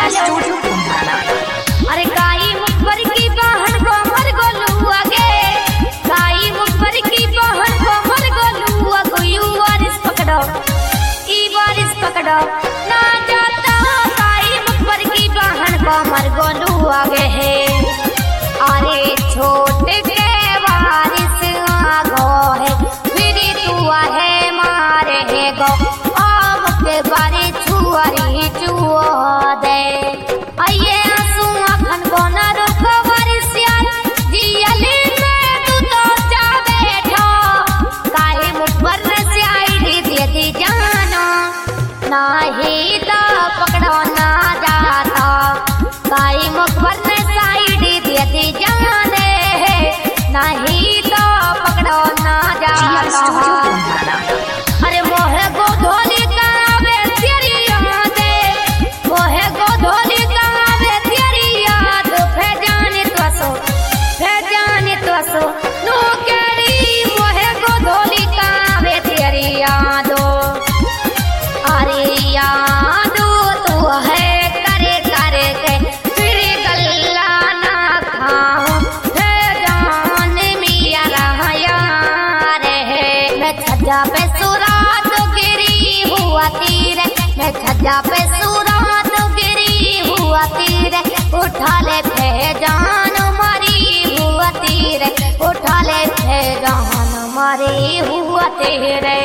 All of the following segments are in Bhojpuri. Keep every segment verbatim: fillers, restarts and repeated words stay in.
स्टूडियो कुम्हारा। अरे गाई मुखबर की बहन को मर गोलू आगे, गाई मुखबर की बहन को मर गोलू आगो, यू वारिस पकड़ो ई वारिस पकड़ो ना जाता, गाई मुखबर की बहन को मर गोलू आगे है। अरे छोटे के वारिस आगो है, फिर तू है मारे है गो, आम के बारी छुआरी चुओ दे। आइए आंसू आखन को न रोको वारिस यार, जियली में तू तो जा बैठो, काहे मुखबर से आई दे दी जानो, नाही तो पकड़ो ना जाता, काहे मुखबर से आई दे दी जाने, नहीं तो पकड़ो ना जाता। अरे मोहे को धोली कावे तेरी याद, मोहे को धोली कावे तेरी याद, फे जाने तो सो फे जाने तो सो नो केरी, मोहे को धोली कावे तेरी याद। अरे याद तू है करे करे के फिर गल्ला ना खाओ, फे जान मिया रहा यार है। मैं छज्जा पे सुरात गिरी हुआ तीर, मैं छज्जा पे सुरात गिरी हुआ तीर, उठा ले फे जान मारी हुआ तीर, उठा ले फे जान मारी हुआ तेरे।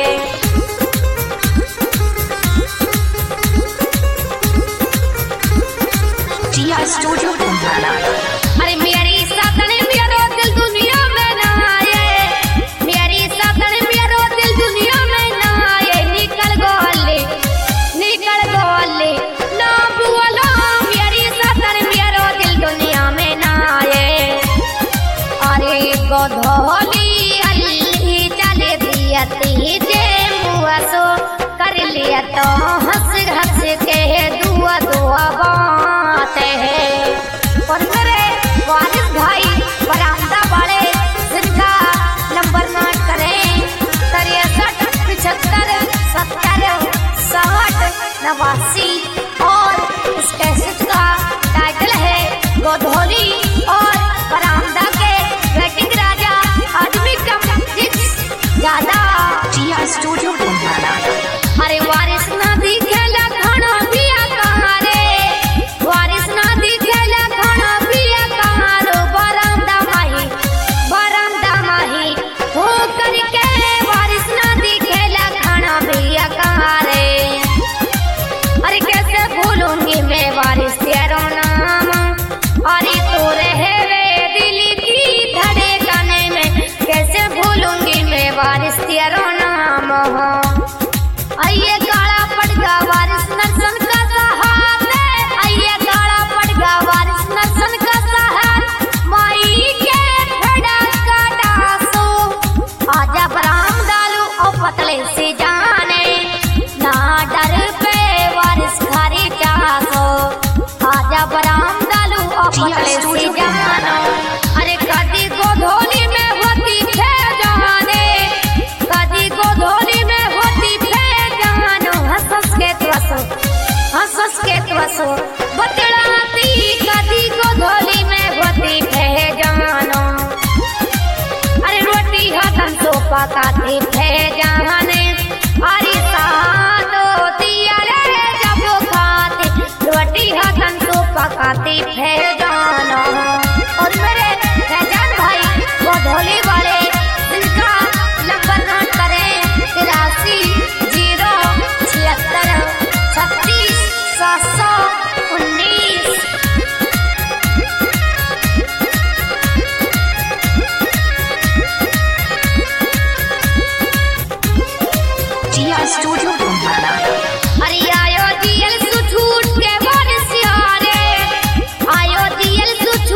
स्टूडियो कुम्हारा। अरे मेरी साथने मेरा दिल दुनिया में ना आए, मेरी साथने मेरा दिल दुनिया में ना आए, निकल गोले निकल गोले ना बोलो, मेरी साथने मेरा दिल दुनिया में ना आए। अरे गोधोली अल्ली चले दिया तीजे मुआ सो, कर लिया तो हंस हंस के दुआ दुआ बातें है। और मेरे वारिस भाई बरामदा वाले जिनका नंबर नोट करें, तिरसठ पिछहत्तर सत्तर साठ नवासी, और इस कैसेट का टाइटल है गोधोली और बरामदा के वेटिंग राजा आदमी कम ज्यादा। स्टूडियो कुम्हारा। अरे वारिस ना दिखेला खाना पिया कहाँ रे, वारिस ना दिखेला खाना पिया कहाँ रो, बरामदा माही बरामदा माही हो करके, वारिस ना दिखेला खाना पिया कहाँ रे। अरे कैसे भूलूंगी मैं वारिस तेरा नाम, अरे तो रहे वे दिल की धड़कने में, कैसे भूलूंगी मैं वारिस तेरा नाम। आइए गाड़ा पड़गा वारिस नरसन का सहारे, आइए गाड़ा पड़गा वारिस नरसन का सहारे, माई के फेड़ा का डासो, आजा बराम डालू और पतले से जाने, ना डर पे वारिस खारी चासो, आजा बराम डालू और पतले से जानो। अरे कदी गोधोली में होती फे जाने, कदी गोधोली में होती फे जानो, हंस हंस के त्वसो हंस हंस के त्वसो बतलाती, कदी गोधोली में होती फे जानो। अरे रोटी हाथन सो पकाती फे जाने, अरे सादो दिया रे जब खाती, रोटी हाथन सो पकाती फे जानो। और मेरे फैजान भाई गोधोली वाले जिनका नंबर नोट करें, तिरासी जीरो छिहत्तर छत्तीस सात सौ उन्नीस। स्टूडियो कुम्हारा। अरे आयो दियल सुछूट के वारिस यारे, आयो दियल सुछूट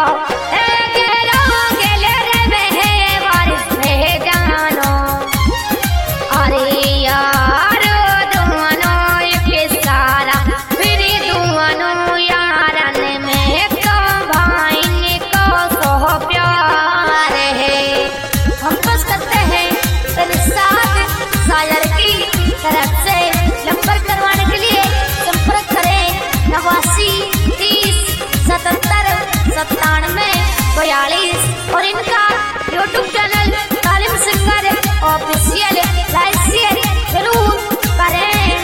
को ए गेलो गेले रे में बारिश में जानो अरे यार दोनों एक सारा फिर दोनों यारन में तो भाई को सो प्यार है। हम बस करते हैं साथ शायर की तरफ से नंबर करवाने के लिए संपर्क करें नवासी तीस सतहत्तर सत्तानवे बयालीस और इनका YouTube channel Talim singer official like share जरूर करें।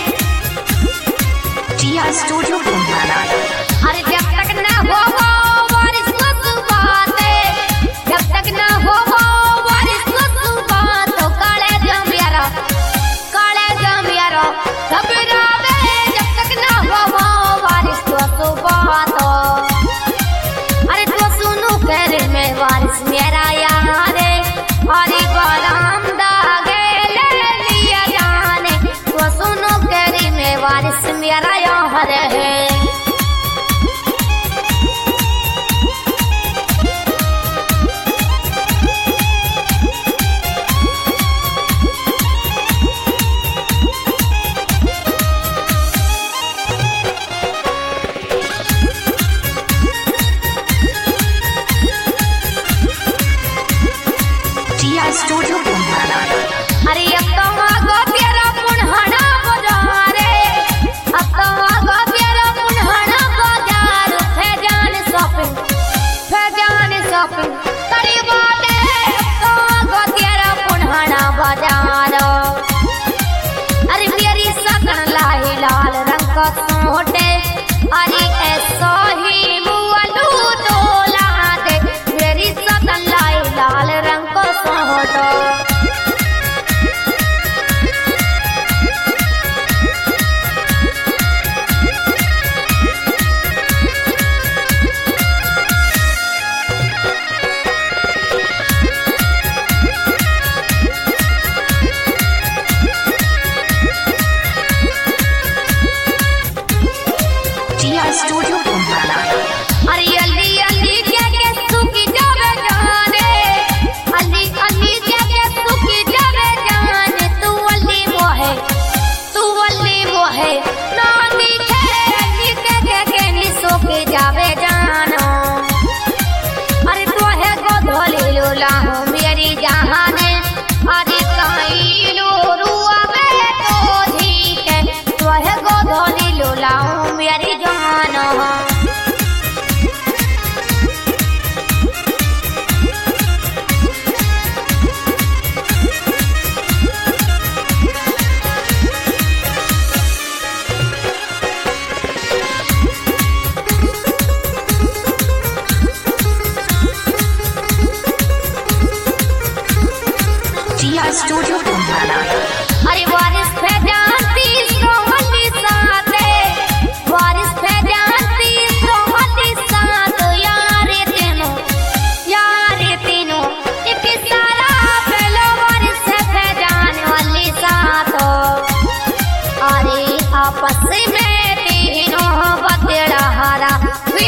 जिया स्टूडियो कुंभाला। अरे जब तक ना हो वो बारिश मत बातें, जब तक ना हो वो बारिश मत बातों काले जम यारा काले जम यारा घबरावे जब तक ना हो वो बारिश तो बातों। अरे तो सुनो कर में बारिश मेरा यार हरी बाराम दागे ले लिया जाने तो सुनो कर में बारिश मेरा यार है। स्टूडियो कुंभाला। अरे अब तो आगो प्यारा पुनहना बाजारे, अब तो आगो प्यारा पुनहना बाजार फैजान शॉपिंग फैजान शॉपिंग करीबा दे अब तो आगो प्यारा पुनहना बाजार। अरे मेरी सकन लाई लाल रंग का सोटे अरे ऐसा ही मुअलू डोला दे मेरी सकन लाई लाल रंग को सोटो। जिया स्टूडियो कुंभाला। अरे अल्ली अल्ली क्या क्या सुखी जावे जाने अल्ली अल्ली क्या क्या सुखी जावे जाने तू अल्ली वो है तू अल्ली वो है नानी थे अल्ली क्या क्या क्या नी सुखी जावे जानो। अरे तू है गोधोली लूला हो मेरी जहाने अरे काई लो रुआ में तो ठीक है तू है गोधोली लूला हो मेरी जहानो। जिया स्टूडियो कुंभाला। अरे बारिश फैजानती सोहनी साथे बारिश फैजानती सोहनी साथ यारे तीनों यारे तीनों एक सारा पहलो बारिश फैजान वाली साथ। अरे आपस में तीनों बदला हारा